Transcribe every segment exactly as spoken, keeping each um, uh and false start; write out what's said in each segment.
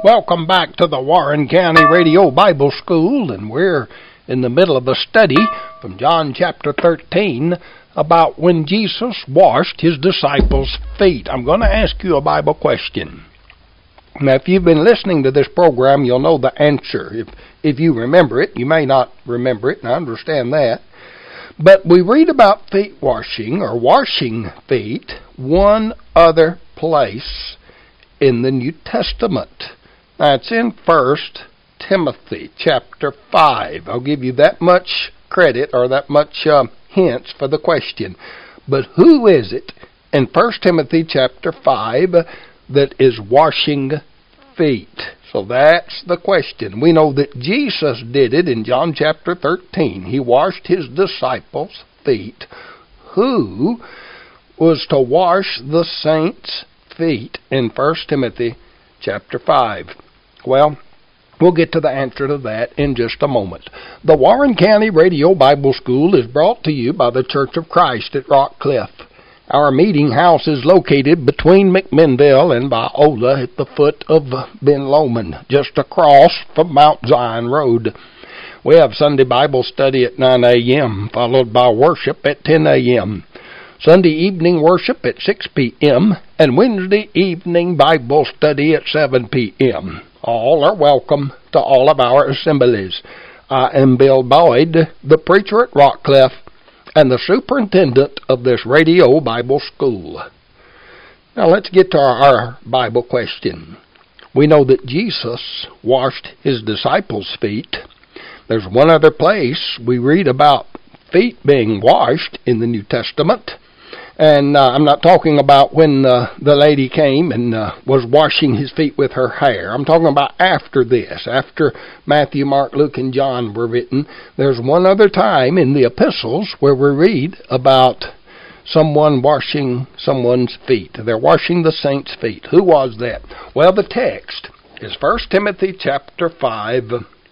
Welcome back to the Warren County Radio Bible School, and we're in the middle of a study from John chapter thirteen about when Jesus washed his disciples' feet. I'm going to ask you a Bible question. Now, if you've been listening to this program, you'll know the answer. If if you remember it, you may not remember it, and I understand that. But we read about feet washing, or washing feet, one other place in the New Testament. Now, it's in First Timothy chapter five. I'll give you that much credit, or that much uh, hints for the question. But who is it in First Timothy chapter five that is washing feet? So that's the question. We know that Jesus did it in John chapter thirteen. He washed his disciples' feet. Who was to wash the saints' feet in First Timothy chapter five? Well, we'll get to the answer to that in just a moment. The Warren County Radio Bible School is brought to you by the Church of Christ at Rock Cliff. Our meeting house is located between McMinnville and Viola at the foot of Ben Lomond, just across from Mount Zion Road. We have Sunday Bible study at nine a.m., followed by worship at ten a.m., Sunday evening worship at six p.m., and Wednesday evening Bible study at seven p.m. All are welcome to all of our assemblies. I am Bill Boyd, the preacher at Rock Cliff, and the superintendent of this radio Bible school. Now let's get to our, our Bible question. We know that Jesus washed his disciples' feet. There's one other place we read about feet being washed in the New Testament. And uh, I'm not talking about when uh, the lady came and uh, was washing his feet with her hair. I'm talking about after this, after Matthew, Mark, Luke, and John were written. There's one other time in the epistles where we read about someone washing someone's feet. They're washing the saints' feet. Who was that? Well, the text is First Timothy chapter five,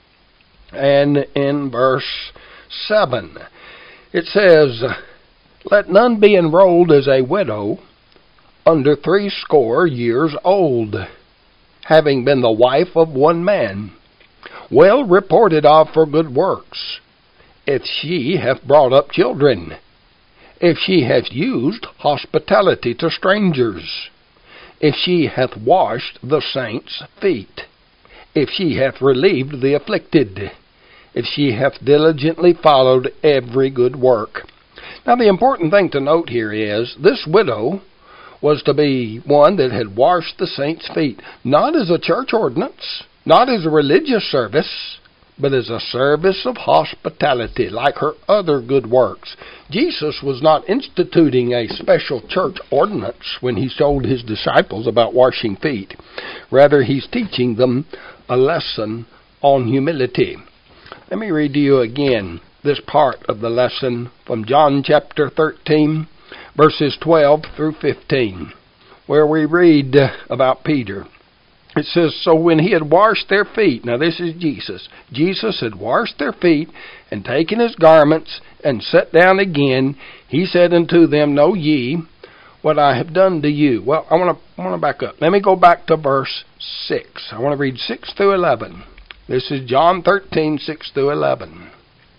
and in verse seven. It says, "Let none be enrolled as a widow under threescore years old, having been the wife of one man, well reported of for good works, if she hath brought up children, if she hath used hospitality to strangers, if she hath washed the saints' feet, if she hath relieved the afflicted, if she hath diligently followed every good work." Now, the important thing to note here is this widow was to be one that had washed the saints' feet, not as a church ordinance, not as a religious service, but as a service of hospitality, like her other good works. Jesus was not instituting a special church ordinance when he told his disciples about washing feet. Rather, he's teaching them a lesson on humility. Let me read to you again this part of the lesson from John chapter thirteen, verses twelve through fifteen, where we read about Peter. It says, "So when he had washed their feet," now this is Jesus, Jesus had washed their feet, and taken his garments, and sat down again, he said unto them, "Know ye what I have done to you?" Well, I want to I want to back up. Let me go back to verse six. I want to read six through eleven. This is John thirteen, six through eleven.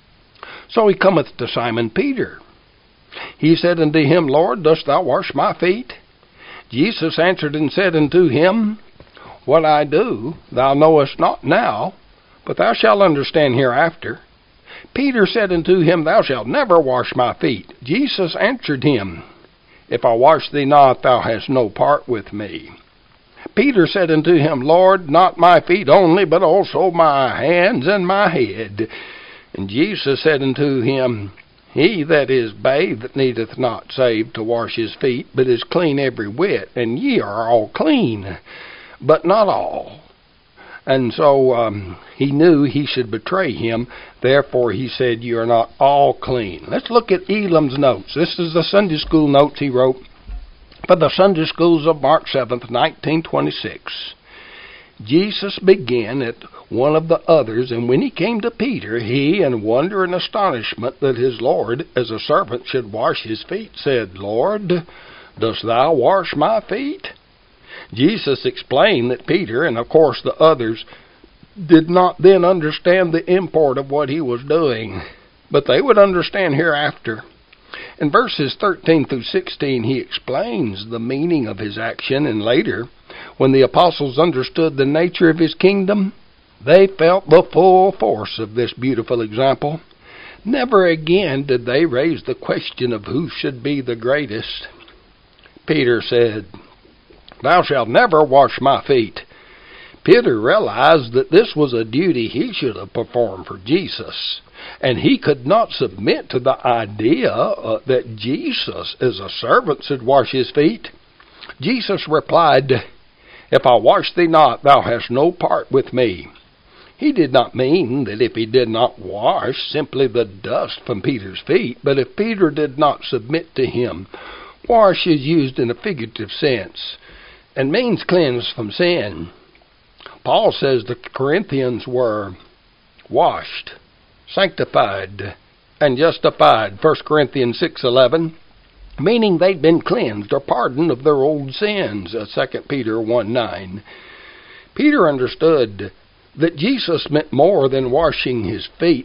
"So he cometh to Simon Peter. He said unto him, Lord, dost thou wash my feet? Jesus answered and said unto him, What I do thou knowest not now, but thou shalt understand hereafter. Peter said unto him, Thou shalt never wash my feet. Jesus answered him, If I wash thee not, thou hast no part with me. Peter said unto him, Lord, not my feet only, but also my hands and my head. And Jesus said unto him, He that is bathed needeth not save to wash his feet, but is clean every whit. And ye are all clean, but not all. And so um, he knew he should betray him. Therefore he said, You are not all clean. Let's look at Elam's notes. This is the Sunday school notes he wrote for the Sunday schools of March seventh, nineteen twenty-six. Jesus began at one of the others, and when he came to Peter, he, in wonder and astonishment that his Lord, as a servant, should wash his feet, said, Lord, dost thou wash my feet? Jesus explained that Peter, and of course the others, did not then understand the import of what he was doing, but they would understand hereafter. In verses thirteen through sixteen, he explains the meaning of his action, and later, when the apostles understood the nature of his kingdom, they felt the full force of this beautiful example. Never again did they raise the question of who should be the greatest. Peter said, "Thou shalt never wash my feet." Peter realized that this was a duty he should have performed for Jesus, and he could not submit to the idea uh, that Jesus, as a servant, should wash his feet. Jesus replied, "If I wash thee not, thou hast no part with me." He did not mean that if he did not wash simply the dust from Peter's feet, but if Peter did not submit to him. Wash is used in a figurative sense and means cleanse from sin. Paul says the Corinthians were washed, sanctified, and justified, First Corinthians six eleven, meaning they'd been cleansed or pardoned of their old sins, Second Peter one nine. Peter understood that Jesus meant more than washing his feet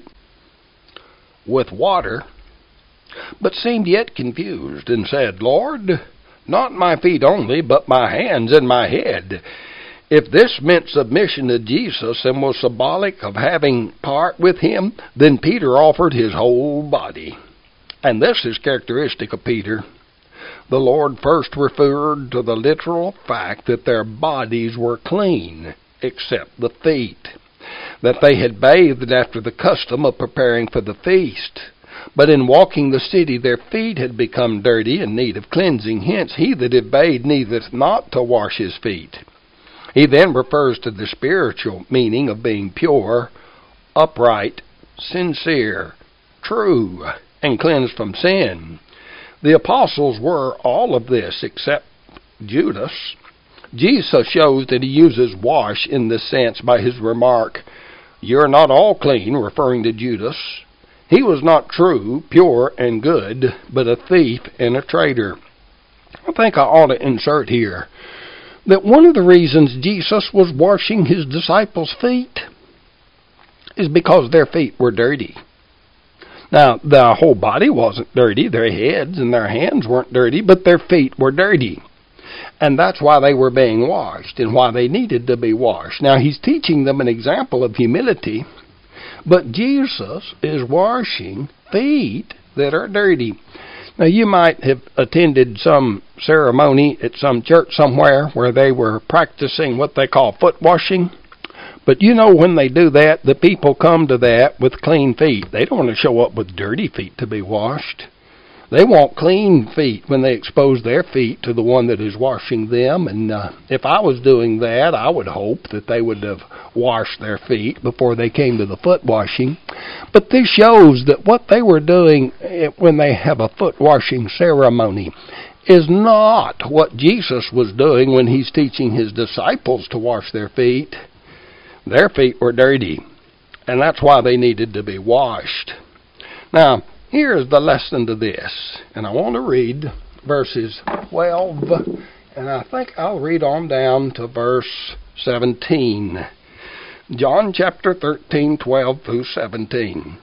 with water, but seemed yet confused and said, "Lord, not my feet only, but my hands and my head." If this meant submission to Jesus and was symbolic of having part with him, then Peter offered his whole body. And this is characteristic of Peter. The Lord first referred to the literal fact that their bodies were clean, except the feet, that they had bathed after the custom of preparing for the feast. But in walking the city, their feet had become dirty in need of cleansing. Hence, he that had bathed needeth not to wash his feet. He then refers to the spiritual meaning of being pure, upright, sincere, true, and cleansed from sin. The apostles were all of this except Judas. Jesus shows that he uses wash in this sense by his remark, "You're not all clean," referring to Judas. He was not true, pure, and good, but a thief and a traitor. I think I ought to insert here that one of the reasons Jesus was washing his disciples' feet is because their feet were dirty. Now, their whole body wasn't dirty. Their heads and their hands weren't dirty, but their feet were dirty. And that's why they were being washed and why they needed to be washed. Now, he's teaching them an example of humility, but Jesus is washing feet that are dirty. Now, you might have attended some ceremony at some church somewhere where they were practicing what they call foot washing. But you know, when they do that, the people come to that with clean feet. They don't want to show up with dirty feet to be washed. They want clean feet when they expose their feet to the one that is washing them. And uh, if I was doing that, I would hope that they would have washed their feet before they came to the foot washing. But this shows that what they were doing when they have a foot washing ceremony is not what Jesus was doing when he's teaching his disciples to wash their feet. Their feet were dirty, and that's why they needed to be washed. Now, here is the lesson to this, and I want to read verses twelve, and I think I'll read on down to verse seventeen. John chapter thirteen, twelve through seventeen.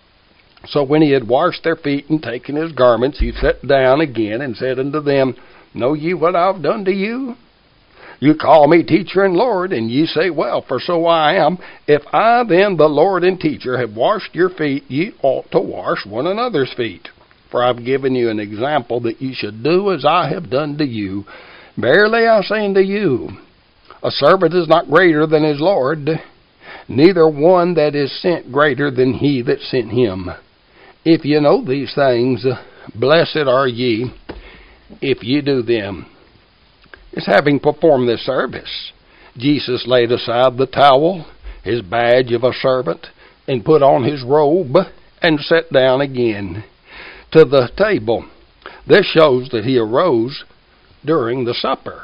So when he had washed their feet and taken his garments, he sat down again and said unto them, Know ye what I have done to you? You call me teacher and Lord, and ye say, Well, for so I am. If I then, the Lord and teacher, have washed your feet, ye ought to wash one another's feet. For I have given you an example that ye should do as I have done to you. Verily I say unto you, a servant is not greater than his Lord, neither one that is sent greater than he that sent him. If ye know these things, blessed are ye if ye do them. Is having performed this service, Jesus laid aside the towel, his badge of a servant, and put on his robe, and sat down again to the table. This shows that he arose during the supper,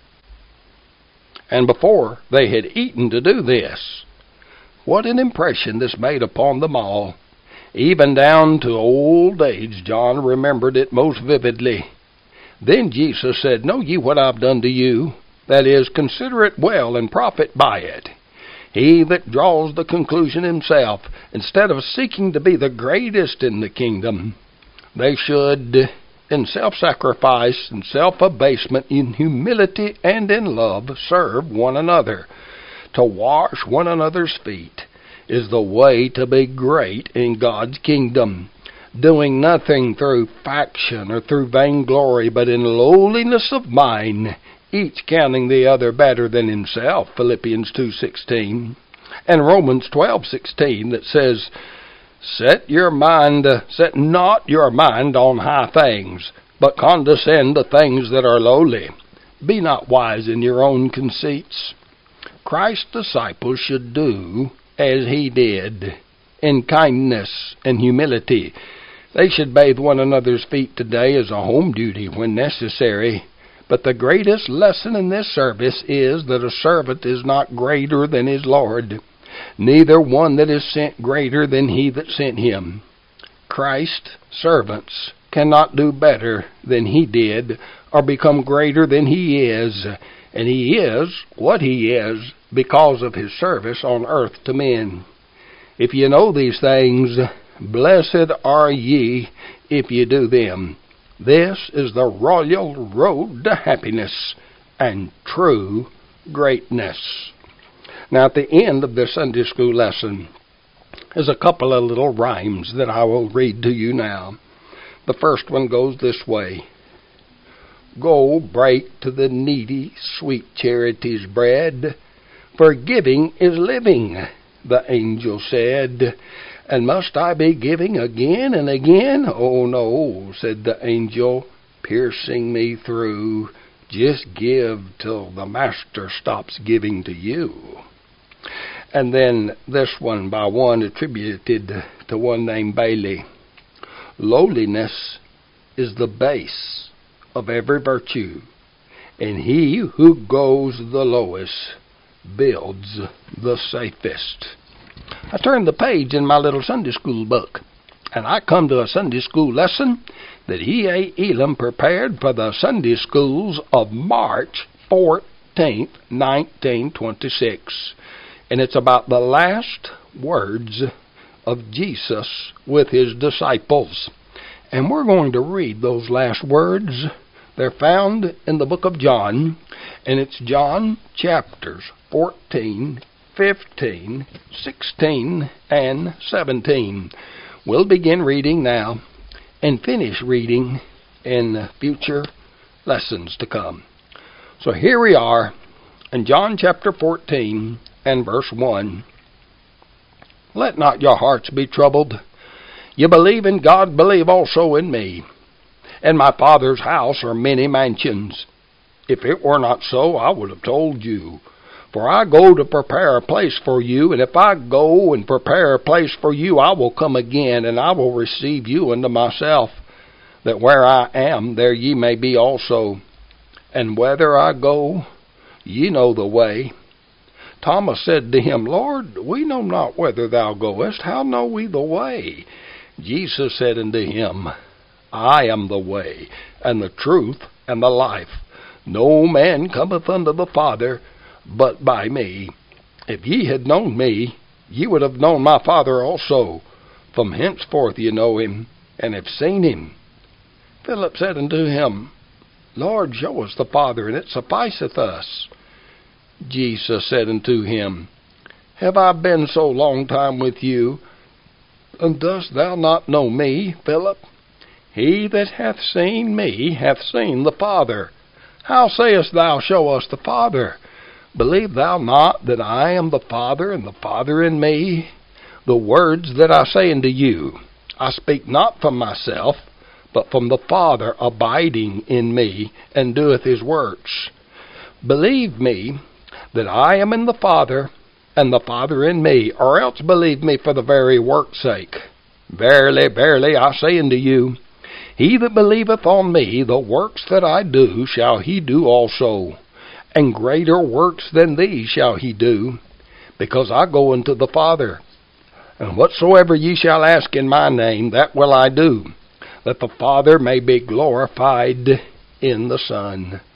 and before they had eaten to do this. What an impression this made upon them all. Even down to old age, John remembered it most vividly. Then Jesus said, Know ye what I have done to you? that is, consider it well and profit by it. He that draws the conclusion himself, instead of seeking to be the greatest in the kingdom, they should, in self-sacrifice and self-abasement, in humility and in love, serve one another. To wash one another's feet is the way to be great in God's kingdom, doing nothing through faction or through vainglory, but in lowliness of mind, each counting the other better than himself, Philippians two sixteen, and Romans twelve sixteen, that says, Set your mind, set not your mind on high things, but condescend to things that are lowly. Be not wise in your own conceits. Christ's disciples should do as he did, in kindness and humility. They should bathe one another's feet today as a home duty when necessary. But the greatest lesson in this service is that a servant is not greater than his Lord, neither one that is sent greater than he that sent him. Christ's servants cannot do better than he did, or become greater than he is, and he is what he is because of his service on earth to men. If you know these things, blessed are ye if you do them. This is the royal road to happiness and true greatness. Now, at the end of this Sunday school lesson is a couple of little rhymes that I will read to you now. The first one goes this way. Go break to the needy sweet charity's bread, for giving is living, the angel said. And must I be giving again and again? Oh, no, said the angel, piercing me through. Just give till the master stops giving to you. And then this one by one attributed to one named Bailey. Lowliness is the base of every virtue, and he who goes the lowest builds the safest. I turned the page in my little Sunday school book, and I come to a Sunday school lesson that E A. Elam prepared for the Sunday schools of March fourteenth, nineteen twenty-six. And it's about the last words of Jesus with his disciples. And we're going to read those last words. They're found in the book of John, and it's John chapters fourteen, fifteen, sixteen, and seventeen. We'll begin reading now and finish reading in future lessons to come. So here we are in John chapter fourteen and verse one. Let not your hearts be troubled. You believe in God, believe also in me. In my Father's house are many mansions. If it were not so, I would have told you. For I go to prepare a place for you, and if I go and prepare a place for you, I will come again, and I will receive you unto myself, that where I am, there ye may be also. And whither I go, ye know the way. Thomas said to him, Lord, we know not whither thou goest. How know we the way? Jesus said unto him, I am the way, and the truth, and the life. No man cometh unto the Father, but by me. If ye had known me, ye would have known my Father also. From henceforth ye know him, and have seen him. Philip said unto him, Lord, show us the Father, and it sufficeth us. Jesus said unto him, Have I been so long time with you, and dost thou not know me, Philip? He that hath seen me hath seen the Father. How sayest thou, Show us the Father? Believe thou not that I am the Father, and the Father in me? The words that I say unto you, I speak not from myself, but from the Father abiding in me, and doeth his works. Believe me that I am in the Father, and the Father in me, or else believe me for the very work's sake. Verily, verily, I say unto you, he that believeth on me, the works that I do shall he do also, and greater works than these shall he do, because I go unto the Father. And whatsoever ye shall ask in my name, that will I do, that the Father may be glorified in the Son.